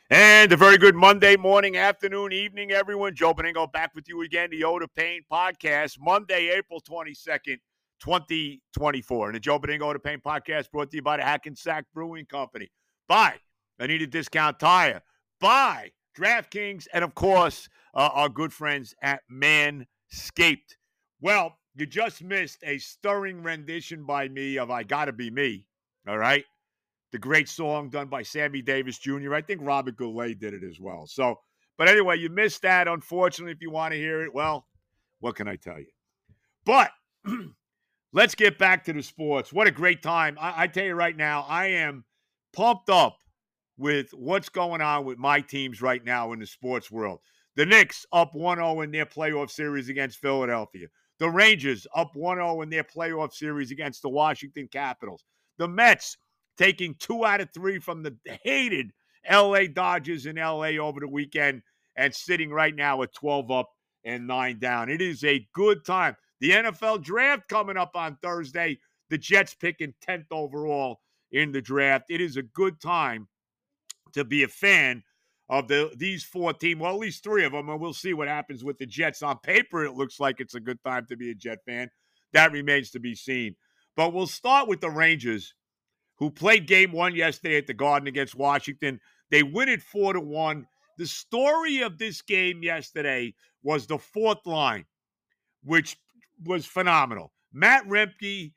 And a very good Monday morning, afternoon, evening, everyone. Joe Beningo back with you again, the Oda Payne podcast, Monday, April 22nd, 2024. And the Joe Beningo Oda Payne podcast brought to you by the Hackensack Brewing Company, by Anita Discount Tire, by DraftKings, and of course, our good friends at Manscaped. Well, you just missed a stirring rendition by me of I Gotta Be Me, all right? The great song done by Sammy Davis Jr. I think Robert Goulet did it as well. So, but anyway, you missed that. Unfortunately, if you want to hear it, well, what can I tell you? But let's get back to the sports. What a great time. I tell you right now, I am pumped up with what's going on with my teams right now in the sports world. The Knicks up 1-0 in their playoff series against Philadelphia. The Rangers up 1-0 in their playoff series against the Washington Capitals. The Mets taking 2 out of 3 from the hated LA Dodgers in LA over the weekend and sitting right now at 12 up and 9 down. It is a good time. The NFL draft coming up on Thursday. The Jets picking 10th overall in the draft. It is a good time to be a fan of these 4 teams. Well, at least 3 of them, and we'll see what happens with the Jets. On paper, it looks like it's a good time to be a Jet fan. That remains to be seen. But we'll start with the Rangers, who played game 1 yesterday at the Garden against Washington. They win it 4-1. The story of this game yesterday was the fourth line, which was phenomenal. Matt Rempe,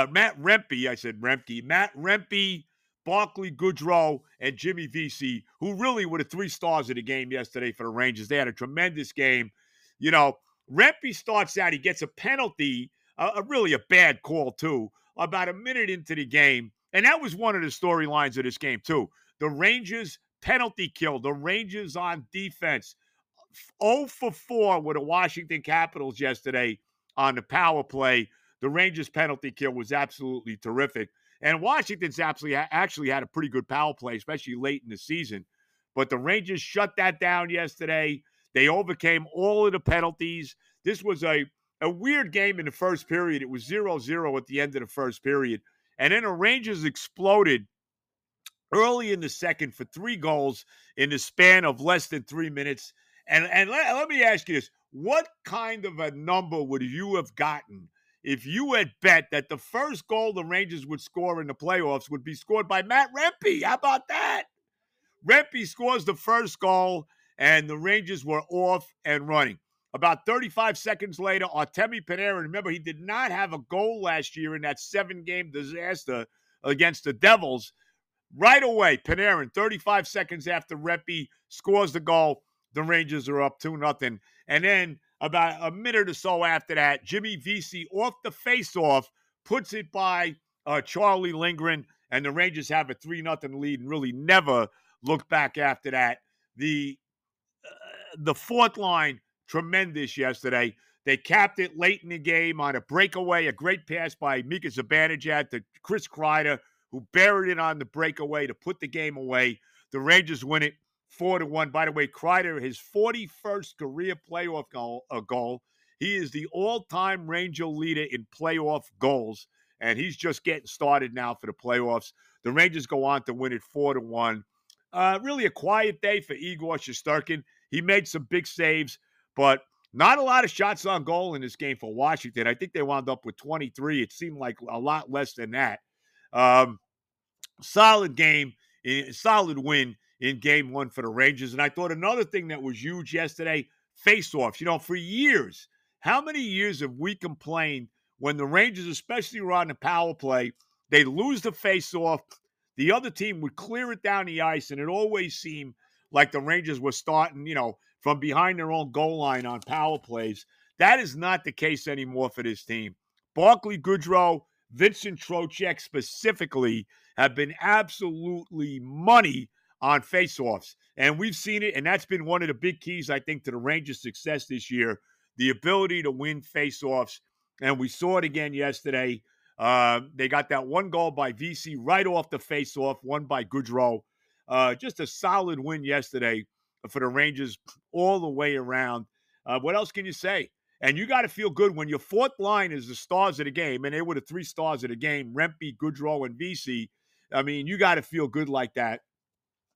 Barclay Goodrow, and Jimmy Vesey, who really were the 3 stars of the game yesterday for the Rangers. They had a tremendous game. You know, Rempe starts out, he gets a penalty, really a bad call too, about a minute into the game. And that was one of the storylines of this game too. The Rangers penalty kill, the Rangers on defense. 0 for 4 with the Washington Capitals yesterday on the power play. The Rangers penalty kill was absolutely terrific. And Washington's actually had a pretty good power play, especially late in the season. But the Rangers shut that down yesterday. They overcame all of the penalties. This was a weird game in the first period. It was 0-0 at the end of the first period. And then the Rangers exploded early in the second for 3 goals in the span of less than 3 minutes. And let me ask you this. What kind of a number would you have gotten if you had bet that the first goal the Rangers would score in the playoffs would be scored by Matt Rempe? How about that? Rempe scores the first goal, and the Rangers were off and running. About 35 seconds later, Artemi Panarin, remember, he did not have a goal last year in that 7-game disaster against the Devils. Right away, Panarin, 35 seconds after Rempe scores the goal, the Rangers are up 2-0. And then about a minute or so after that, Jimmy Vesey off the faceoff puts it by Charlie Lindgren, and the Rangers have a 3-0 lead and really never look back after that. The fourth line, tremendous yesterday. They capped it late in the game on a breakaway, a great pass by Mika Zibanejad to Chris Kreider, who buried it on the breakaway to put the game away. The Rangers win it 4-1. By the way, Kreider, his 41st career playoff goal. He is the all-time Ranger leader in playoff goals, and he's just getting started now for the playoffs. The Rangers go on to win it 4-1. Really a quiet day for Igor Shesterkin. He made some big saves, but not a lot of shots on goal in this game for Washington. I think they wound up with 23. It seemed like a lot less than that. Solid game, solid win in game 1 for the Rangers. And I thought another thing that was huge yesterday, face-offs. You know, for years, how many years have we complained when the Rangers, especially were on the power play, they'd lose the face-off, the other team would clear it down the ice, and it always seemed like the Rangers were starting, from behind their own goal line on power plays. That is not the case anymore for this team. Barclay Goodrow, Vincent Trocheck specifically have been absolutely money on faceoffs. And we've seen it, and that's been one of the big keys, I think, to the Rangers' success this year, the ability to win faceoffs. And we saw it again yesterday. They got that 1 goal by Vesey right off the faceoff, one by Goodrow. Just a solid win yesterday for the Rangers all the way around. What else can you say? And you got to feel good when your fourth line is the stars of the game, and they were the 3 stars of the game, Rempe, Goodrow, and Vesey. I mean, you got to feel good like that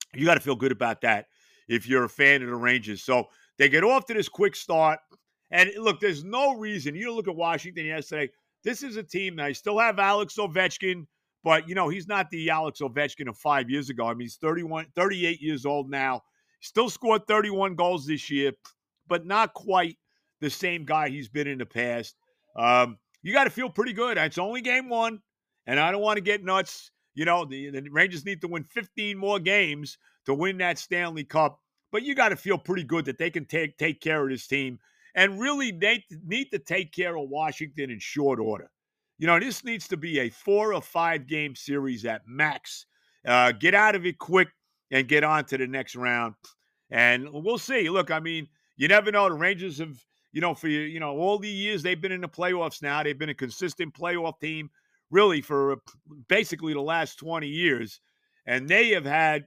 You got to feel good about that if you're a fan of the Rangers. So they get off to this quick start. And look, there's no reason. You look at Washington yesterday. This is a team that I still have Alex Ovechkin, but, he's not the Alex Ovechkin of 5 years ago. I mean, he's 38 years old now. Still scored 31 goals this year, but not quite the same guy he's been in the past. You got to feel pretty good. It's only game one, and I don't want to get nuts. The Rangers need to win 15 more games to win that Stanley Cup. But you got to feel pretty good that they can take care of this team. And really, they need to take care of Washington in short order. This needs to be a 4 or 5 game series at max. Get out of it quick and get on to the next round. And we'll see. Look, I mean, you never know. The Rangers have, for all the years they've been in the playoffs now, they've been a consistent playoff team really for basically the last 20 years. And they have had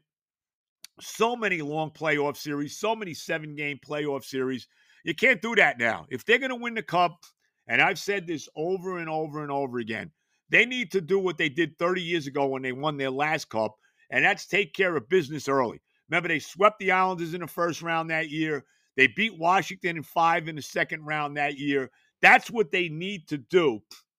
so many long playoff series, so many 7-game playoff series. You can't do that now. If they're going to win the Cup, and I've said this over and over and over again, they need to do what they did 30 years ago when they won their last Cup, and that's take care of business early. Remember, they swept the Islanders in the first round that year. They beat Washington in 5 in the second round that year. That's what they need to do,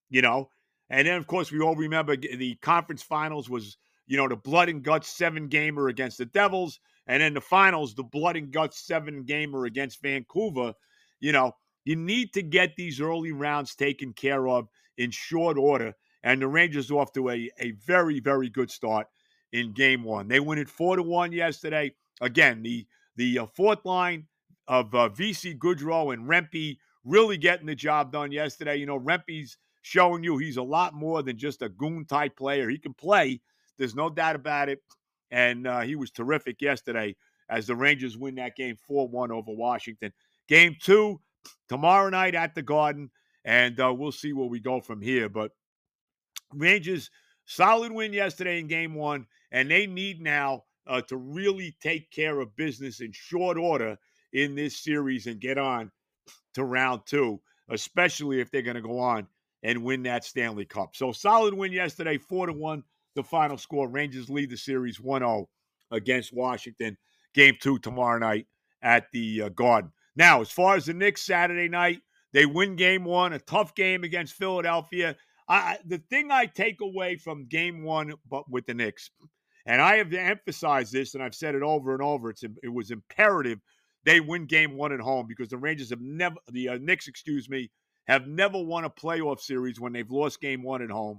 And then, of course, we all remember the conference finals was, the blood and guts 7-gamer against the Devils. And then the finals, the blood and guts 7-gamer against Vancouver. You need to get these early rounds taken care of in short order. And the Rangers off to a very, very good start in game one. They win it 4-1 yesterday. Again, the fourth line of VC Goodrow and Rempe really getting the job done yesterday. Rempe's showing you he's a lot more than just a goon-type player. He can play. There's no doubt about it. And he was terrific yesterday as the Rangers win that game 4-1 over Washington. Game 2, tomorrow night at the Garden, and we'll see where we go from here. But Rangers, solid win yesterday in game 1, and they need now to really take care of business in short order in this series and get on to round 2, especially if they're going to go on and win that Stanley Cup. So solid win yesterday, 4-1, the final score. Rangers lead the series 1-0 against Washington. Game 2 tomorrow night at the Garden. Now, as far as the Knicks Saturday night, they win game 1, a tough game against Philadelphia. The thing I take away from game 1 but with the Knicks, and I have emphasized this, and I've said it over and over, it was imperative they win game 1 at home because the Rangers have never, the Knicks, have never won a playoff series when they've lost game 1 at home.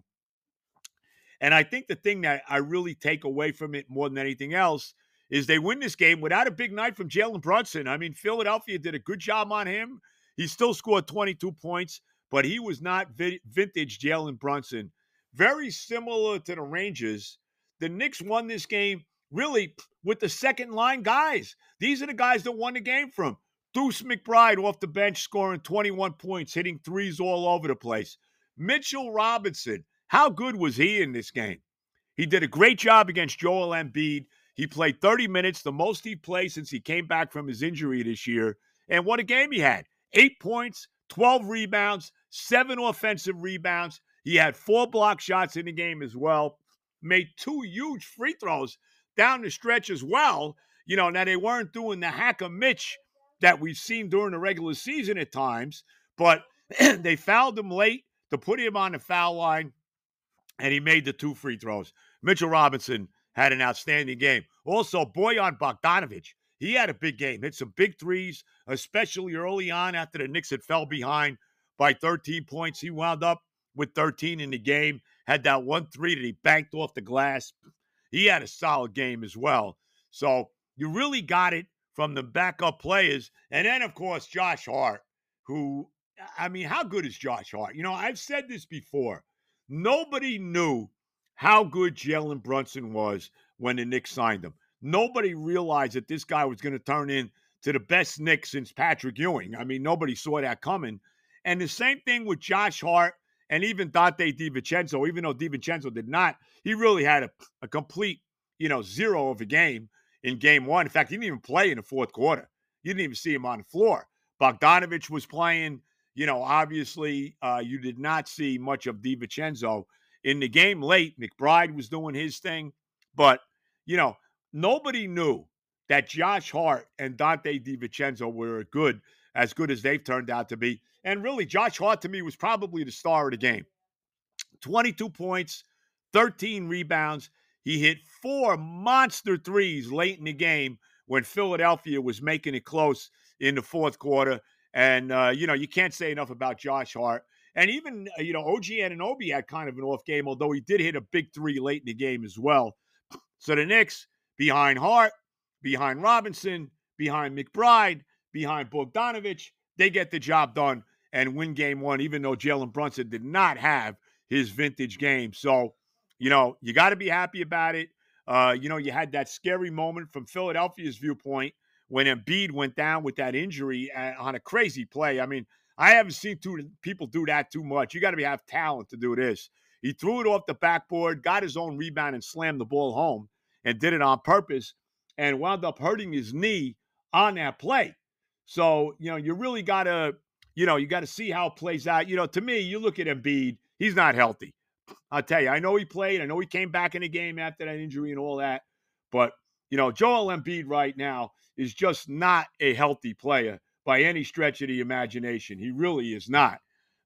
And I think the thing that I really take away from it more than anything else is they win this game without a big night from Jalen Brunson. I mean, Philadelphia did a good job on him. He still scored 22 points, but he was not vintage Jalen Brunson. Very similar to the Rangers. The Knicks won this game really with the second-line guys. These are the guys that won the game from. Deuce McBride off the bench scoring 21 points, hitting threes all over the place. Mitchell Robinson, how good was he in this game? He did a great job against Joel Embiid. He played 30 minutes, the most he played since he came back from his injury this year. And what a game he had. 8 points, 12 rebounds, 7 offensive rebounds. He had 4 block shots in the game as well. Made 2 huge free throws down the stretch as well. Now they weren't doing the hacker Mitch that we've seen during the regular season at times, but they fouled him late to put him on the foul line, and he made the 2 free throws. Mitchell Robinson had an outstanding game. Also, Bojan Bogdanovic, he had a big game. Hit some big threes, especially early on after the Knicks had fell behind by 13 points. He wound up with 13 in the game, had that 1 3 that he banked off the glass. He had a solid game as well. So you really got it from the backup players. And then, of course, Josh Hart, who, I mean, how good is Josh Hart? I've said this before. Nobody knew how good Jalen Brunson was when the Knicks signed him. Nobody realized that this guy was going to turn into the best Knicks since Patrick Ewing. I mean, nobody saw that coming. And the same thing with Josh Hart and even Dante DiVincenzo, even though DiVincenzo did not, he really had a complete, 0 of a game in game 1. In fact, he didn't even play in the fourth quarter. You didn't even see him on the floor. Bogdanovic was playing. Obviously, you did not see much of DiVincenzo in the game late. McBride was doing his thing. But, nobody knew that Josh Hart and Dante DiVincenzo were as good as they've turned out to be. And really, Josh Hart to me was probably the star of the game. 22 points, 13 rebounds. He hit 4 monster threes late in the game when Philadelphia was making it close in the fourth quarter. And, you can't say enough about Josh Hart. And even, OG Anunoby had kind of an off game, although he did hit a big three late in the game as well. So the Knicks, behind Hart, behind Robinson, behind McBride, behind Bogdanovich, they get the job done and win game one, even though Jalen Brunson did not have his vintage game. So, you got to be happy about it. You had that scary moment from Philadelphia's viewpoint when Embiid went down with that injury on a crazy play. I mean, I haven't seen people do that too much. You got to have talent to do this. He threw it off the backboard, got his own rebound, and slammed the ball home, and did it on purpose, and wound up hurting his knee on that play. So, you really got to, you got to see how it plays out. To me, you look at Embiid, he's not healthy. I'll tell you, I know he played. I know he came back in the game after that injury and all that. But, Joel Embiid right now is just not a healthy player by any stretch of the imagination. He really is not.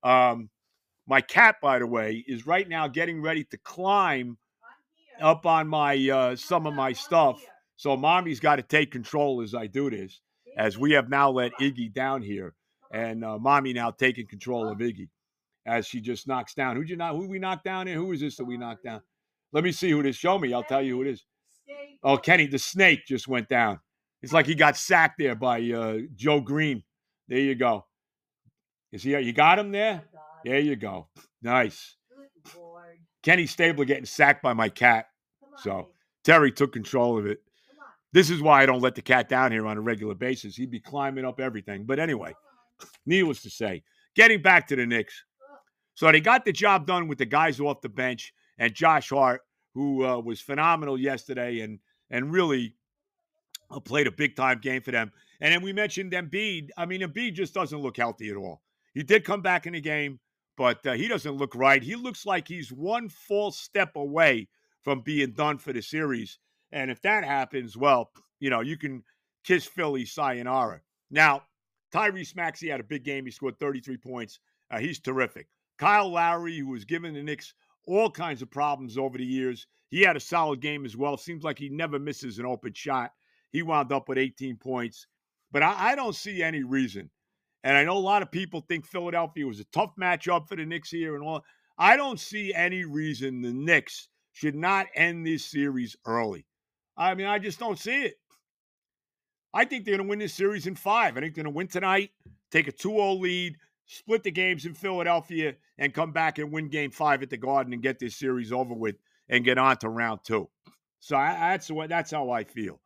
My cat, by the way, is right now getting ready to climb up on my some of my stuff. So mommy's got to take control as I do this, as we have now let Iggy down here. And mommy now taking control of Iggy as she just knocks down. Who we knocked down here? Who is this that we knocked down? Let me see who it is. Show me. I'll tell you who it is. Oh, Kenny, the snake just went down. It's like he got sacked there by Joe Green. There you go. Is he? You got him there? There you go. Nice. Kenny Stabler getting sacked by my cat. So Terry took control of it. This is why I don't let the cat down here on a regular basis. He'd be climbing up everything. But anyway, needless to say, getting back to the Knicks. So they got the job done with the guys off the bench and Josh Hart, who was phenomenal yesterday and really played a big-time game for them. And then we mentioned Embiid. I mean, Embiid just doesn't look healthy at all. He did come back in the game, but he doesn't look right. He looks like he's one false step away from being done for the series. And if that happens, well, you can kiss Philly sayonara. Now, Tyrese Maxey had a big game. He scored 33 points. He's terrific. Kyle Lowry, who was giving the Knicks all kinds of problems over the years, he had a solid game as well. Seems like he never misses an open shot. He wound up with 18 points. But I don't see any reason. And I know a lot of people think Philadelphia was a tough matchup for the Knicks here and all. I don't see any reason the Knicks should not end this series early. I mean, I just don't see it. I think they're going to win this series in 5. I think they're going to win tonight, take a 2-0 lead, split the games in Philadelphia, and come back and win game 5 at the Garden and get this series over with and get on to round 2. So that's how I feel,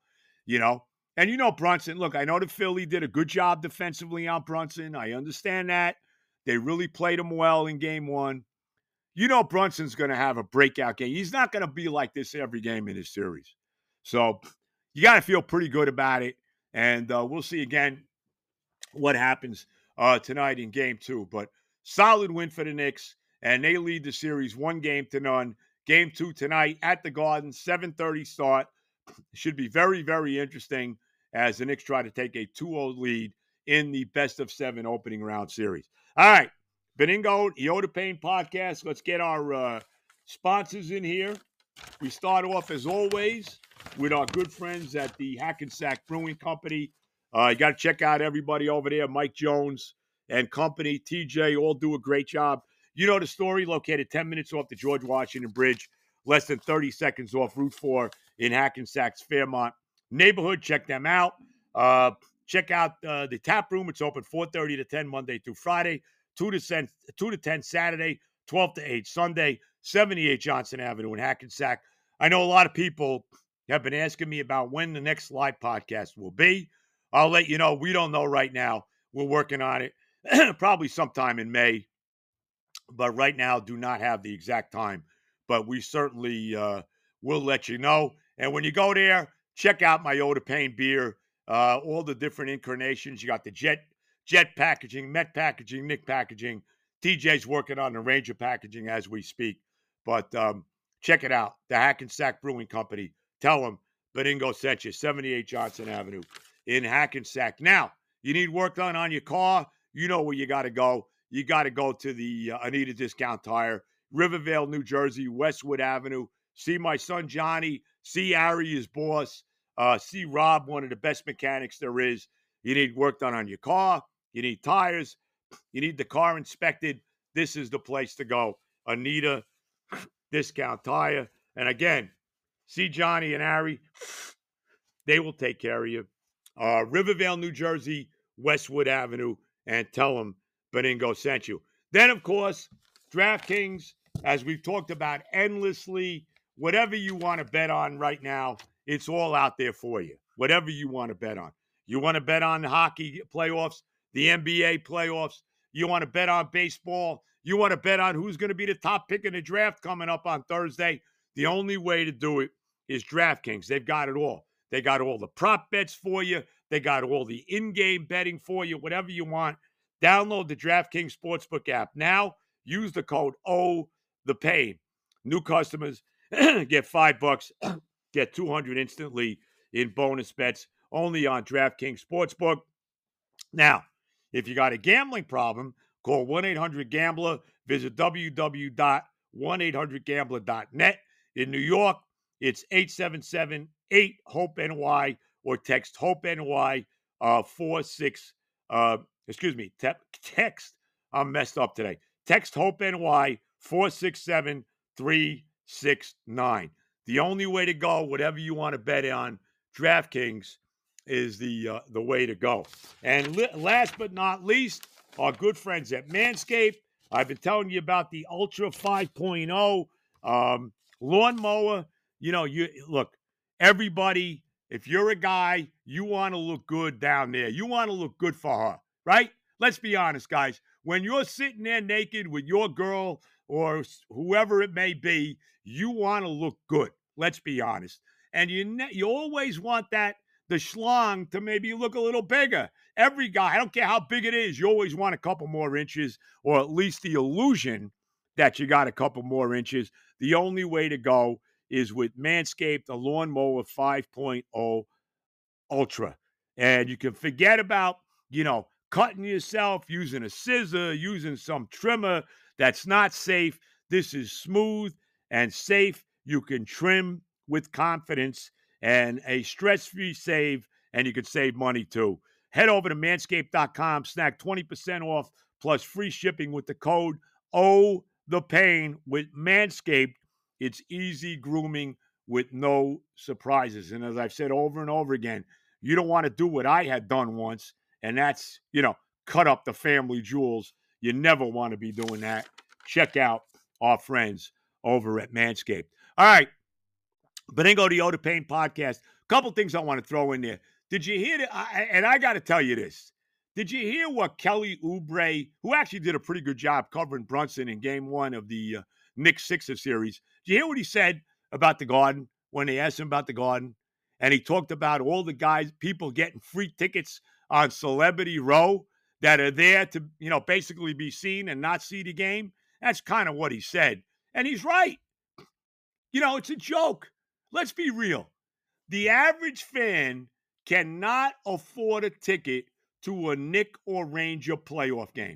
And Brunson, look, I know the Philly did a good job defensively on Brunson. I understand that. They really played him well in game 1. Brunson's going to have a breakout game. He's not going to be like this every game in this series. So you got to feel pretty good about it. And we'll see again what happens tonight in game 2. But solid win for the Knicks, and they lead the series 1-0. Game 2 tonight at the Garden, 7:30 start. Should be very, very interesting as the Knicks try to take a 2-0 lead in the best-of-7 opening round series. All right, Benigno, Iota Payne podcast. Let's get our sponsors in here. We start off, as always, with our good friends at the Hackensack Brewing Company. You got to check out everybody over there, Mike Jones and company, TJ, all do a great job. You know the story, located 10 minutes off the George Washington Bridge, less than 30 seconds off Route 4 in Hackensack's Fairmont neighborhood. Check them out. Check out the tap room. It's open 4:30 to 10 Monday through Friday, 2 to 10 Saturday, 12 to 8 Sunday, 78 Johnson Avenue in Hackensack. I know a lot of people have been asking me about when the next live podcast will be. I'll let you know. We don't know right now. We're working on it. Probably sometime in May. But right now, do not have the exact time. But we certainly will let you know. And when you go there, check out my Iota Payne beer. All the different incarnations. You got the Jet packaging, Met packaging, Nick packaging. TJ's working on the Ranger packaging as we speak. But check it out. The Hackensack Brewing Company. Tell them Benigno sent you, 78 Johnson Avenue in Hackensack. Now, you need work done on your car. You know where you got to go. You got to go to the Anita Discount Tire, Rivervale, New Jersey, Westwood Avenue. See my son Johnny. See Ari, his boss. See Rob, one of the best mechanics there is. You need work done on your car. You need tires. You need the car inspected. This is the place to go. Anita Discount Tire. And again, see Johnny and Ari. They will take care of you. Rivervale, New Jersey, Westwood Avenue, and tell them Benigno sent you. Then, of course, DraftKings, as we've talked about endlessly, whatever you want to bet on right now, it's all out there for you. Whatever you want to bet on. You want to bet on the hockey playoffs, the NBA playoffs. You want to bet on baseball. You want to bet on who's going to be the top pick in the draft coming up on Thursday. The only way to do it is DraftKings. They've got it all. They got all the prop bets for you. They got all the in-game betting for you, whatever you want. Download the DraftKings Sportsbook app now. Use the code OTHEPAIN. New customers get $5, get $200 instantly in bonus bets only on DraftKings Sportsbook. Now, if you got a gambling problem, call 1-800-GAMBLER. Visit www.1800gambler.net. In New York, it's 877-8-HOPE-NY or text HOPE-NY 46. Text. I'm messed up today. Text HOPE-NY 467-369. The only way to go, whatever you want to bet on, DraftKings is the way to go. And last but not least, our good friends at Manscaped. I've been telling you about the Ultra 5.0 lawnmower. Look, everybody, if you're a guy, you want to look good down there. You want to look good for her, right? Let's be honest, guys. When you're sitting there naked with your girl or whoever it may be, you want to look good. Let's be honest. And you always want the schlong to maybe look a little bigger. Every guy, I don't care how big it is, you always want a couple more inches, or at least the illusion that you got a couple more inches. The only way to go is with Manscaped, the Lawnmower 5.0 Ultra. And you can forget about, cutting yourself, using a scissor, using some trimmer that's not safe. This is smooth and safe. You can trim with confidence and a stress-free save, and you can save money too. Head over to manscaped.com, snag 20% off plus free shipping with the code OTHEPAIN. With Manscaped, it's easy grooming with no surprises. And as I've said over and over again, you don't want to do what I had done once, and that's, cut up the family jewels. You never want to be doing that. Check out our friends over at Manscaped. All right. Benigno, the Ode of Pain podcast. A couple things I want to throw in there. Did you hear and I got to tell you this. Did you hear what Kelly Oubre, who actually did a pretty good job covering Brunson in game one of the Knicks Sixers series, did you hear what he said about the Garden when they asked him about the Garden? And he talked about all the people getting free tickets on Celebrity Row that are there to, basically be seen and not see the game. That's kind of what he said. And he's right. It's a joke. Let's be real. The average fan cannot afford a ticket to a Knick or Ranger playoff game.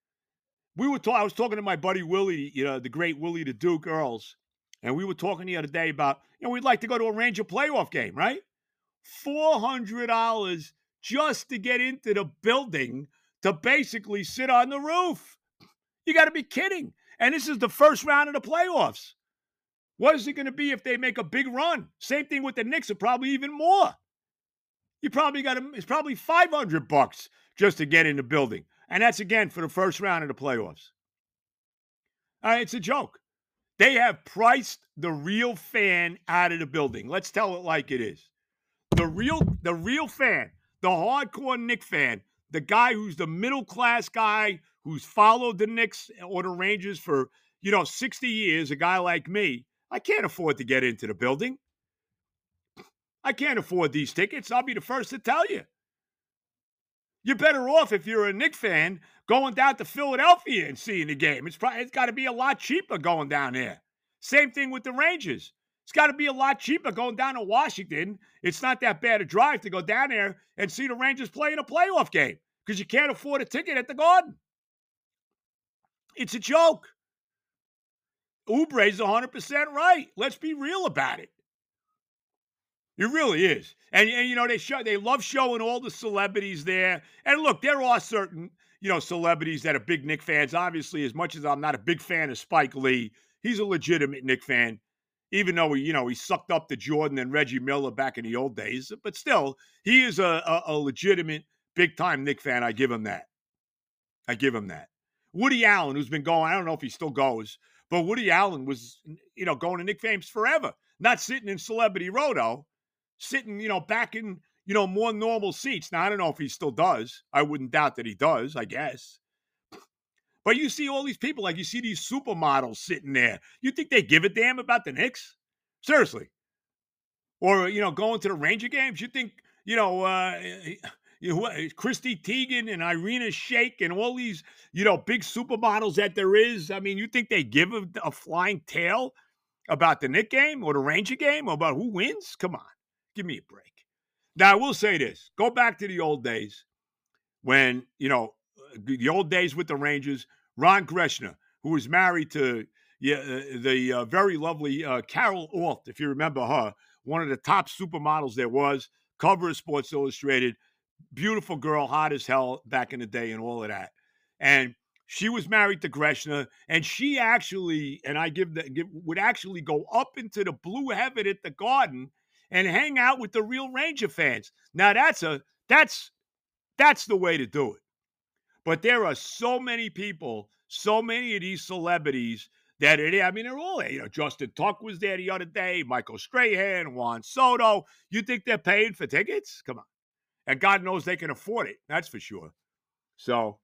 I was talking to my buddy Willie, the great Willie the Duke Earls, and we were talking the other day about, we'd like to go to a Ranger playoff game, right? $400 just to get into the building to basically sit on the roof. You got to be kidding. And this is the first round of the playoffs. What is it going to be if they make a big run? Same thing with the Knicks, or probably even more. It's probably $500 just to get in the building. And that's, again, for the first round of the playoffs. It's a joke. They have priced the real fan out of the building. Let's tell it like it is. The real fan, the hardcore Knick fan, the guy who's the middle-class guy who's followed the Knicks or the Rangers for, 60 years, a guy like me, I can't afford to get into the building. I can't afford these tickets. I'll be the first to tell you. You're better off, if you're a Knicks fan, going down to Philadelphia and seeing the game. It's got to be a lot cheaper going down there. Same thing with the Rangers. It's got to be a lot cheaper going down to Washington. It's not that bad a drive to go down there and see the Rangers play in a playoff game because you can't afford a ticket at the Garden. It's a joke. Oubre's 100% right. Let's be real about it. It really is. And you know, they love showing all the celebrities there. And look, there are certain, you know, celebrities that are big Knick fans. Obviously, as much as I'm not a big fan of Spike Lee, he's a legitimate Knick fan, even though he sucked up to Jordan and Reggie Miller back in the old days. But still, he is a legitimate big-time Knick fan. I give him that. Woody Allen, who's been going, I don't know if he still goes, but Woody Allen was, you know, going to Knick games forever, not sitting in Celebrity Roto, sitting, you know, back in, you know, more normal seats. Now, I don't know if he still does. I wouldn't doubt that he does, I guess. But you see all these people, like you see these supermodels sitting there. You think they give a damn about the Knicks? Seriously. Or, you know, going to the Ranger games? You think, you know, Christy Teigen and Irina Shayk and all these, you know, big supermodels that there is. I mean, you think they give a flying tail about the Knick game or the Ranger game or about who wins? Come on, give me a break. Now, I will say this. Go back to the old days when, you know, the old days with the Rangers, Ron Greshner, who was married to the very lovely Carol Alt, if you remember her, one of the top supermodels there was, cover of Sports Illustrated, beautiful girl, hot as hell back in the day and all of that. And she was married to Greshner, and she actually, and I would actually go up into the blue heaven at the Garden and hang out with the real Ranger fans. Now that's the way to do it. But there are so many people, so many of these celebrities that are there. I mean, they're all there. You know, Justin Tuck was there the other day, Michael Strahan, Juan Soto. You think they're paying for tickets? Come on. And God knows they can afford it. That's for sure. So,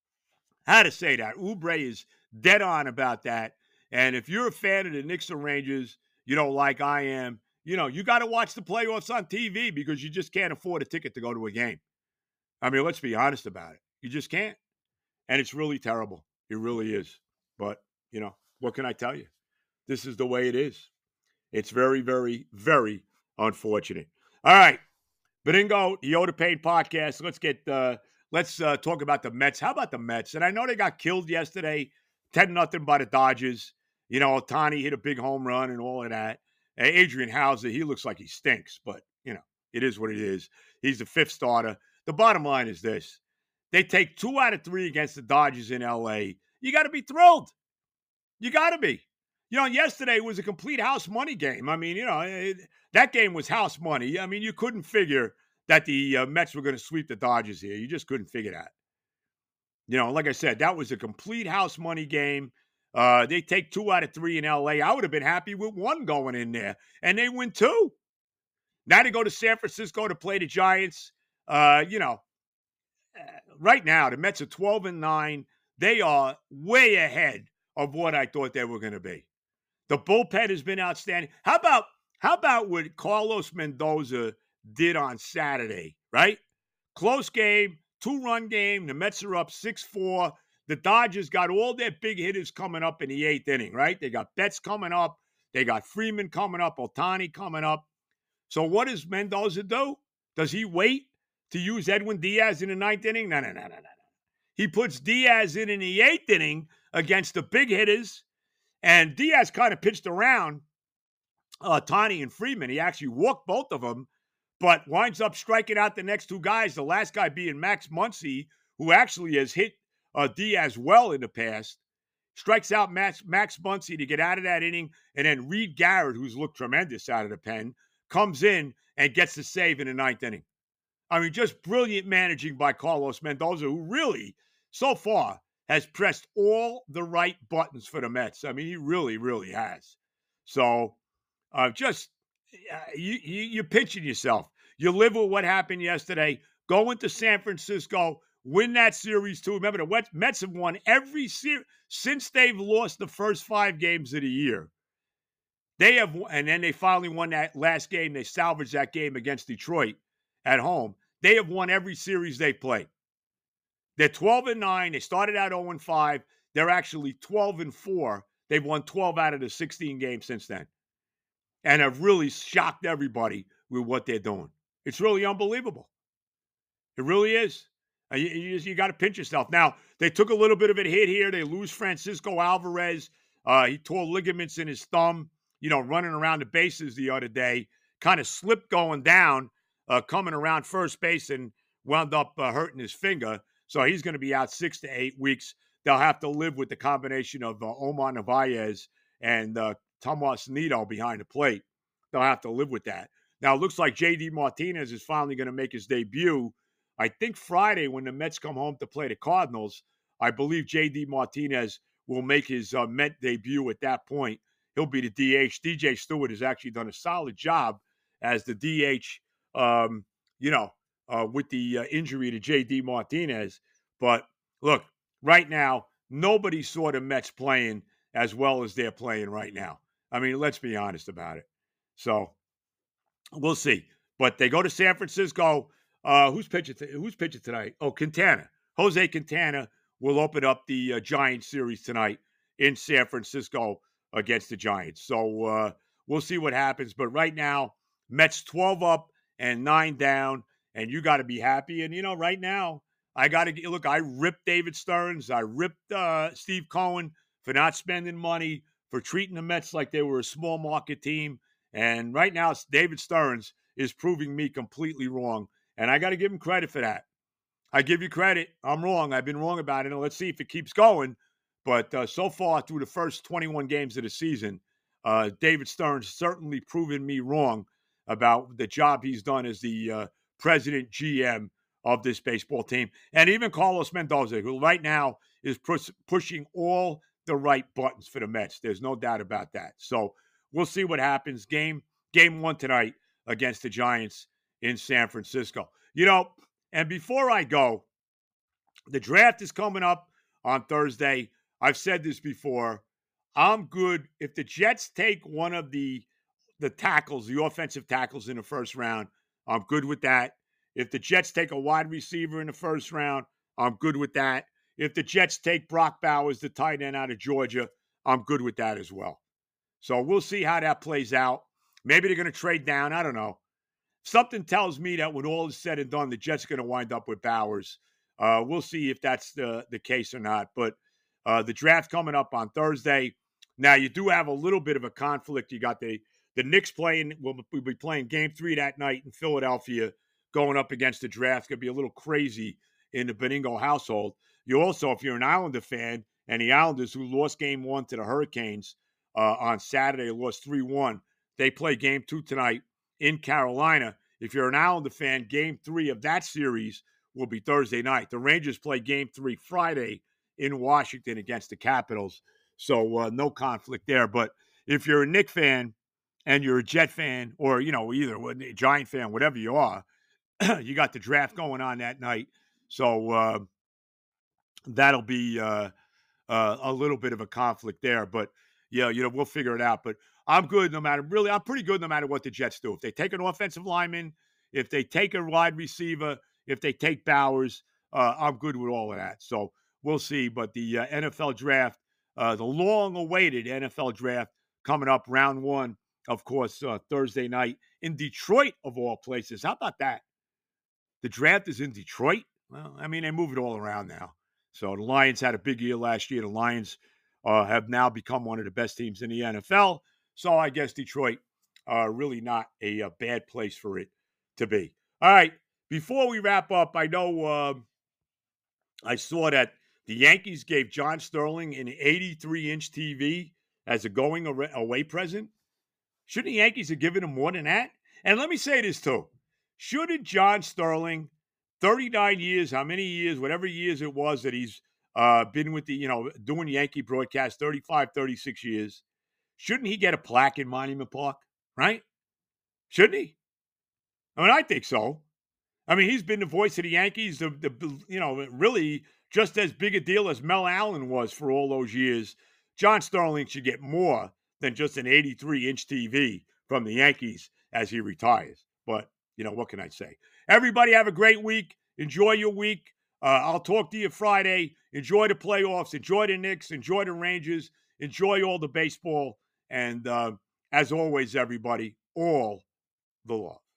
how to say that? Oubre is dead on about that. And if you're a fan of the Knicks or Rangers, you know, like I am, you know, you got to watch the playoffs on TV because you just can't afford a ticket to go to a game. I mean, let's be honest about it. You just can't. And it's really terrible. It really is. But, you know, what can I tell you? This is the way it is. It's very, very, very unfortunate. All right. Benigno, the Yoda Pain podcast. Let's talk about the Mets. How about the Mets? And I know they got killed yesterday, 10-0 by the Dodgers. You know, Ohtani hit a big home run and all of that. And Adrian Hauser, he looks like he stinks, but, you know, it is what it is. He's the fifth starter. The bottom line is this. They take 2 out of 3 against the Dodgers in L.A. You got to be thrilled. You got to be. You know, yesterday was a complete house money game. I mean, you know, that game was house money. I mean, you couldn't figure that the Mets were going to sweep the Dodgers here. You just couldn't figure that. You know, like I said, that was a complete house money game. They take 2 out of 3 in L.A. I would have been happy with 1 going in there, and they win 2. Now they go to San Francisco to play the Giants. You know, right now the Mets are 12-9. They are way ahead of what I thought they were going to be. The bullpen has been outstanding. How about what Carlos Mendoza did on Saturday, right? Close game, 2-run game. The Mets are up 6-4. The Dodgers got all their big hitters coming up in the 8th inning, right? They got Betts coming up. They got Freeman coming up, Ohtani coming up. So what does Mendoza do? Does he wait to use Edwin Diaz in the 9th inning? No. He puts Diaz in the 8th inning against the big hitters. And Diaz kind of pitched around Ohtani and Freeman. He actually walked both of them, but winds up striking out the next 2 guys, the last guy being Max Muncy, who actually has hit Diaz well in the past. Strikes out Max Muncy to get out of that inning, and then Reed Garrett, who's looked tremendous out of the pen, comes in and gets the save in the 9th inning. I mean, just brilliant managing by Carlos Mendoza, who really, so far, has pressed all the right buttons for the Mets. I mean, he really, really has. So, you're pinching yourself. You live with what happened yesterday. Go into San Francisco, win that series too. Remember, the Mets have won every series since they've lost the first 5 games of the year. They have, and then they finally won that last game. They salvaged that game against Detroit at home. They have won every series they played. They're 12-9. They started out 0-5. They're actually 12-4. They've won 12 out of the 16 games since then. and have really shocked everybody with what they're doing. It's really unbelievable. It really is. You got to pinch yourself. Now, they took a little bit of a hit here. They lose Francisco Alvarez. He tore ligaments in his thumb, running around the bases the other day. Kind of slipped going down, coming around first base and wound up hurting his finger. So he's going to be out 6 to 8 weeks. They'll have to live with the combination of Omar Narvaez and Tomas Nido behind the plate. They'll have to live with that. Now, it looks like J.D. Martinez is finally going to make his debut. I think Friday when the Mets come home to play the Cardinals, I believe J.D. Martinez will make his Met debut at that point. He'll be the DH. DJ Stewart has actually done a solid job as the DH, with the injury to J.D. Martinez. But look, right now, nobody saw the Mets playing as well as they're playing right now. I mean, let's be honest about it. So we'll see. But they go to San Francisco. Who's pitching tonight? Oh, Quintana. Jose Quintana will open up the Giants series tonight in San Francisco against the Giants. So we'll see what happens. But right now, Mets 12 up and 9 down, and you got to be happy. And, right now, I ripped David Stearns. I ripped Steve Cohen for not spending money, for treating the Mets like they were a small market team. And right now, David Stearns is proving me completely wrong. And I got to give him credit for that. I give you credit. I'm wrong. I've been wrong about it. And let's see if it keeps going. But so far, through the first 21 games of the season, David Stearns certainly proven me wrong about the job he's done as the president GM of this baseball team. And even Carlos Mendoza, who right now is pushing all the right buttons for the Mets. There's no doubt about that. So we'll see what happens. Game 1 tonight against the Giants in San Francisco. And before I go, the draft is coming up on Thursday. I've said this before. I'm good if the Jets take one of the tackles, the offensive tackles in the first round. I'm good with that. If the Jets take a wide receiver in the first round, I'm good with that. If the Jets take Brock Bowers, the tight end out of Georgia, I'm good with that as well. So we'll see how that plays out. Maybe they're going to trade down. I don't know. Something tells me that when all is said and done, the Jets are going to wind up with Bowers. We'll see if that's the case or not. But the draft coming up on Thursday. Now, you do have a little bit of a conflict. You got the Knicks playing. We'll be playing Game 3 that night in Philadelphia, going up against the draft. It's going to be a little crazy in the Beningo household. You also, if you're an Islander fan, and the Islanders who lost Game 1 to the Hurricanes on Saturday, lost 3-1, they play Game 2 tonight in Carolina. If you're an Islander fan, Game 3 of that series will be Thursday night. The Rangers play Game 3 Friday in Washington against the Capitals. So no conflict there. But if you're a Knicks fan and you're a Jet fan, or, either a Giant fan, whatever you are, you got the draft going on that night. So that'll be a little bit of a conflict there. But, yeah, we'll figure it out. But I'm good I'm pretty good no matter what the Jets do. If they take an offensive lineman, if they take a wide receiver, if they take Bowers, I'm good with all of that. So we'll see. But the NFL draft, the long-awaited NFL draft coming up, round 1, of course, Thursday night in Detroit, of all places. How about that? The draft is in Detroit? Well, I mean, they move it all around now. So the Lions had a big year last year. The Lions have now become one of the best teams in the NFL. So I guess Detroit, really not a bad place for it to be. All right, before we wrap up, I know I saw that the Yankees gave John Sterling an 83-inch TV as a going away present. Shouldn't the Yankees have given him more than that? And let me say this too. Shouldn't John Sterling, 39 years, how many years, whatever years it was that he's been with the, doing Yankee broadcast, 35, 36 years, shouldn't he get a plaque in Monument Park, right? Shouldn't he? I mean, I think so. I mean, he's been the voice of the Yankees, really just as big a deal as Mel Allen was for all those years. John Sterling should get more than just an 83-inch TV from the Yankees as he retires. But, what can I say? Everybody have a great week. Enjoy your week. I'll talk to you Friday. Enjoy the playoffs. Enjoy the Knicks. Enjoy the Rangers. Enjoy all the baseball. And As always, everybody, all the love.